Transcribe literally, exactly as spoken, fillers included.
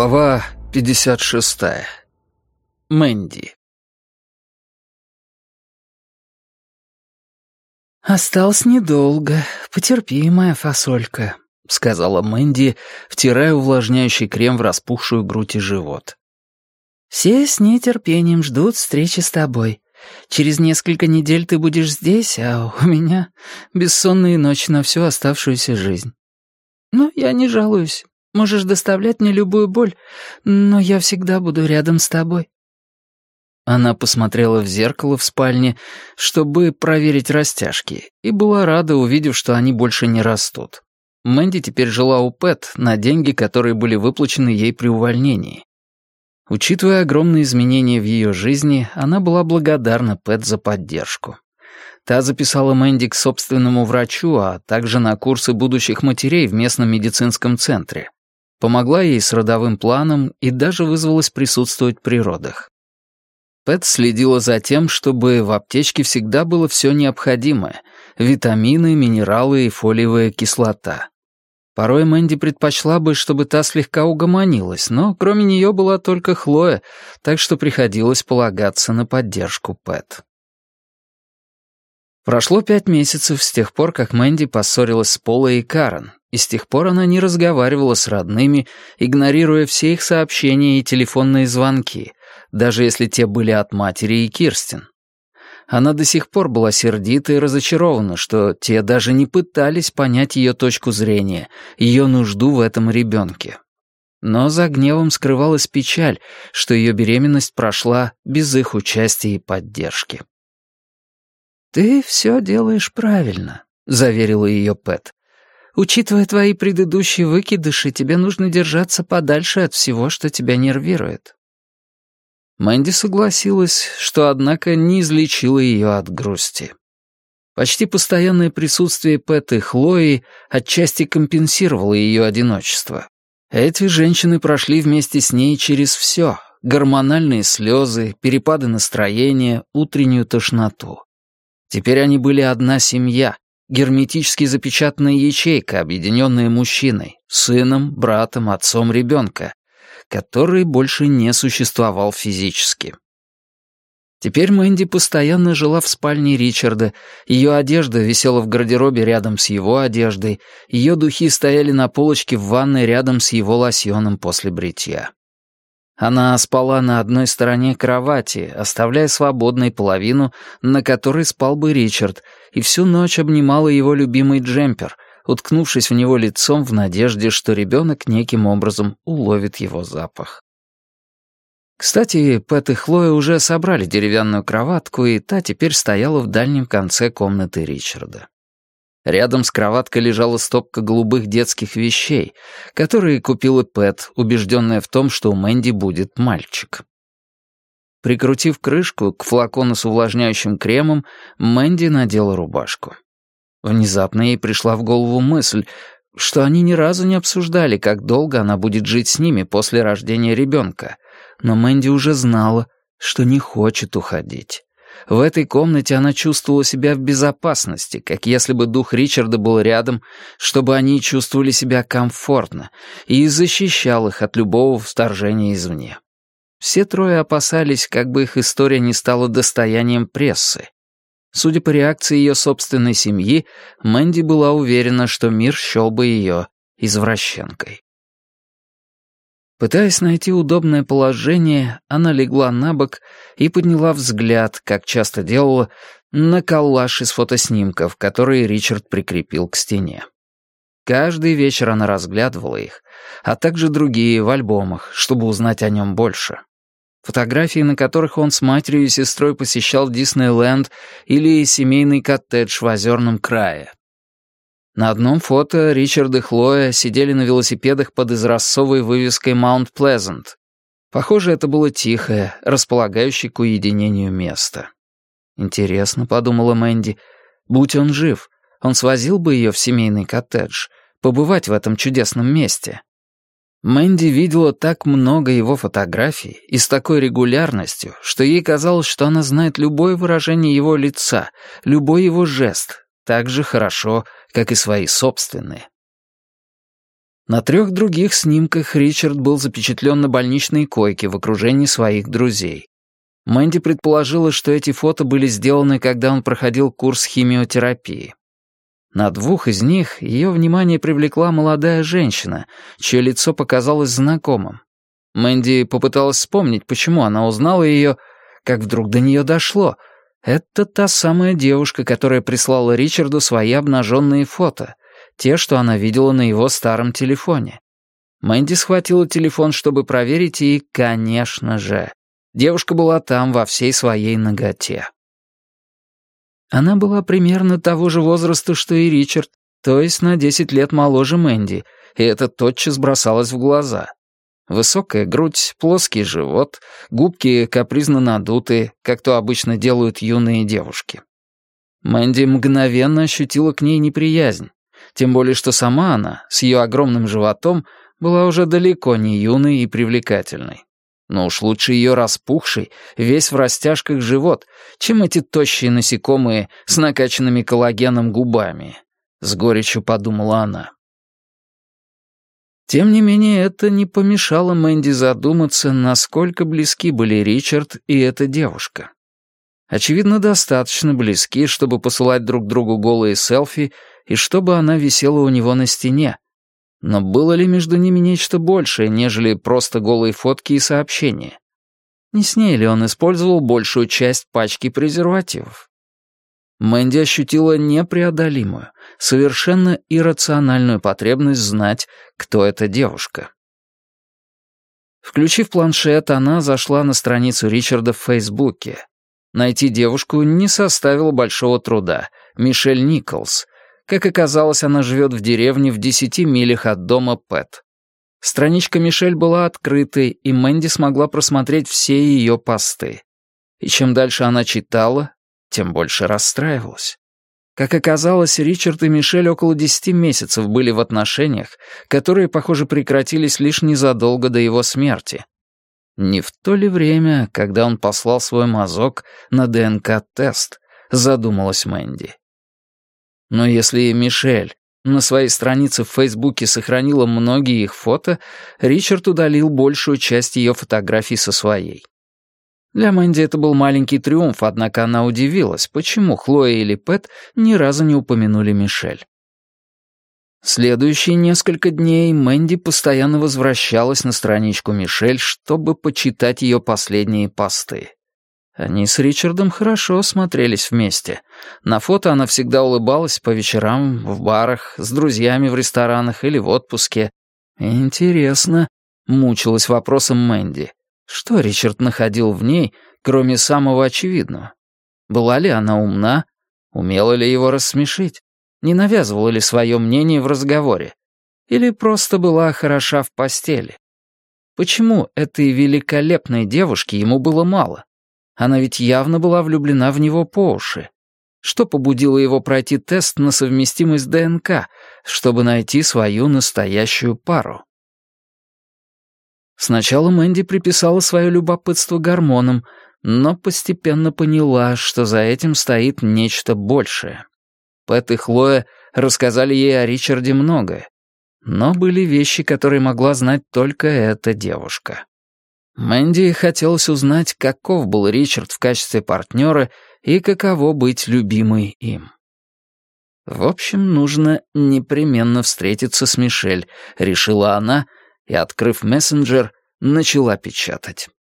Глава пятьдесят шестая. Мэнди. «Осталось недолго. Потерпи, моя фасолька», — сказала Мэнди, втирая увлажняющий крем в распухшую грудь и живот. «Все с нетерпением ждут встречи с тобой. Через несколько недель ты будешь здесь, а у меня бессонные ночи на всю оставшуюся жизнь. Но я не жалуюсь. Можешь доставлять мне любую боль, но я всегда буду рядом с тобой». Она посмотрела в зеркало в спальне, чтобы проверить растяжки, и была рада, увидев, что они больше не растут. Мэнди теперь жила у Пэт на деньги, которые были выплачены ей при увольнении. Учитывая огромные изменения в ее жизни, она была благодарна Пэт за поддержку. Та записала Мэнди к собственному врачу, а также на курсы будущих матерей в местном медицинском центре. Помогла ей с родовым планом и даже вызвалась присутствовать при родах. Пэт следила за тем, чтобы в аптечке всегда было все необходимое — витамины, минералы и фолиевая кислота. Порой Мэнди предпочла бы, чтобы та слегка угомонилась, но кроме нее была только Хлоя, так что приходилось полагаться на поддержку Пэт. Прошло пять месяцев с тех пор, как Мэнди поссорилась с Полой и Карен, и с тех пор она не разговаривала с родными, игнорируя все их сообщения и телефонные звонки, даже если те были от матери и Кирстин. Она до сих пор была сердита и разочарована, что те даже не пытались понять ее точку зрения, ее нужду в этом ребенке. Но за гневом скрывалась печаль, что ее беременность прошла без их участия и поддержки. «Ты все делаешь правильно», — заверила ее Пэт. «Учитывая твои предыдущие выкидыши, тебе нужно держаться подальше от всего, что тебя нервирует». Мэнди согласилась, что, однако, не излечила ее от грусти. Почти постоянное присутствие Пэт и Хлои отчасти компенсировало ее одиночество. Эти женщины прошли вместе с ней через все — гормональные слезы, перепады настроения, утреннюю тошноту. Теперь они были одна семья, герметически запечатанная ячейка, объединенная мужчиной, сыном, братом, отцом ребенка, который больше не существовал физически. Теперь Мэнди постоянно жила в спальне Ричарда, ее одежда висела в гардеробе рядом с его одеждой, ее духи стояли на полочке в ванной рядом с его лосьоном после бритья. Она спала на одной стороне кровати, оставляя свободной половину, на которой спал бы Ричард, и всю ночь обнимала его любимый джемпер, уткнувшись в него лицом в надежде, что ребенок неким образом уловит его запах. Кстати, Пэт и Хлоя уже собрали деревянную кроватку, и та теперь стояла в дальнем конце комнаты Ричарда. Рядом с кроваткой лежала стопка голубых детских вещей, которые купила Пэт, убежденная в том, что у Мэнди будет мальчик. Прикрутив крышку к флакону с увлажняющим кремом, Мэнди надела рубашку. Внезапно ей пришла в голову мысль, что они ни разу не обсуждали, как долго она будет жить с ними после рождения ребенка, но Мэнди уже знала, что не хочет уходить. В этой комнате она чувствовала себя в безопасности, как если бы дух Ричарда был рядом, чтобы они чувствовали себя комфортно, и защищал их от любого вторжения извне. Все трое опасались, как бы их история не стала достоянием прессы. Судя по реакции ее собственной семьи, Мэнди была уверена, что мир счел бы ее извращенкой. Пытаясь найти удобное положение, она легла на бок и подняла взгляд, как часто делала, на коллаж из фотоснимков, которые Ричард прикрепил к стене. Каждый вечер она разглядывала их, а также другие в альбомах, чтобы узнать о нем больше. Фотографии, на которых он с матерью и сестрой посещал Диснейленд или семейный коттедж в Озерном крае. На одном фото Ричард и Хлоя сидели на велосипедах под изразцовой вывеской «Маунт Плезант». Похоже, это было тихое, располагающее к уединению место. «Интересно», — подумала Мэнди, — «будь он жив, он свозил бы ее в семейный коттедж, побывать в этом чудесном месте». Мэнди видела так много его фотографий и с такой регулярностью, что ей казалось, что она знает любое выражение его лица, любой его жест, так же хорошо, как и свои собственные. На трех других снимках Ричард был запечатлен на больничной койке в окружении своих друзей. Мэнди предположила, что эти фото были сделаны, когда он проходил курс химиотерапии. На двух из них ее внимание привлекла молодая женщина, чье лицо показалось знакомым. Мэнди попыталась вспомнить, почему она узнала ее, как вдруг до нее дошло. Это та самая девушка, которая прислала Ричарду свои обнаженные фото, те, что она видела на его старом телефоне. Мэнди схватила телефон, чтобы проверить, и, конечно же, девушка была там во всей своей наготе. Она была примерно того же возраста, что и Ричард, то есть на десять лет моложе Мэнди, и это тотчас бросалось в глаза. Высокая грудь, плоский живот, губки капризно надуты, как то обычно делают юные девушки. Мэнди мгновенно ощутила к ней неприязнь, тем более что сама она, с ее огромным животом, была уже далеко не юной и привлекательной. Но уж лучше ее распухший, весь в растяжках живот, чем эти тощие насекомые с накачанными коллагеном губами, — с горечью подумала она. Тем не менее, это не помешало Мэнди задуматься, насколько близки были Ричард и эта девушка. Очевидно, достаточно близки, чтобы посылать друг другу голые селфи и чтобы она висела у него на стене. Но было ли между ними нечто большее, нежели просто голые фотки и сообщения? Не с ней ли он использовал большую часть пачки презервативов? Мэнди ощутила непреодолимую, совершенно иррациональную потребность знать, кто эта девушка. Включив планшет, она зашла на страницу Ричарда в Фейсбуке. Найти девушку не составило большого труда. Мишель Николс. Как оказалось, она живет в деревне в десяти милях от дома Пэт. Страничка Мишель была открытой, и Мэнди смогла просмотреть все ее посты. И чем дальше она читала, тем больше расстраивалась. Как оказалось, Ричард и Мишель около десяти месяцев были в отношениях, которые, похоже, прекратились лишь незадолго до его смерти. Не в то ли время, когда он послал свой мазок на ДНК-тест, задумалась Мэнди. Но если Мишель на своей странице в Фейсбуке сохранила многие их фото, Ричард удалил большую часть ее фотографий со своей. Для Мэнди это был маленький триумф, однако она удивилась, почему Хлоя или Пэт ни разу не упомянули Мишель. Следующие несколько дней Мэнди постоянно возвращалась на страничку Мишель, чтобы почитать ее последние посты. Они с Ричардом хорошо смотрелись вместе. На фото она всегда улыбалась по вечерам в барах, с друзьями в ресторанах или в отпуске. Интересно, мучилась вопросом Мэнди, что Ричард находил в ней, кроме самого очевидного? Была ли она умна? Умела ли его рассмешить? Не навязывала ли свое мнение в разговоре? Или просто была хороша в постели? Почему этой великолепной девушки ему было мало? Она ведь явно была влюблена в него по уши. Что побудило его пройти тест на совместимость ДНК, чтобы найти свою настоящую пару? Сначала Мэнди приписала свое любопытство гормонам, но постепенно поняла, что за этим стоит нечто большее. Пэт и Хлоя рассказали ей о Ричарде многое, но были вещи, которые могла знать только эта девушка. Мэнди хотелось узнать, каков был Ричард в качестве партнера и каково быть любимой им. В общем, нужно непременно встретиться с Мишель, решила она, и, открыв мессенджер, начала печатать.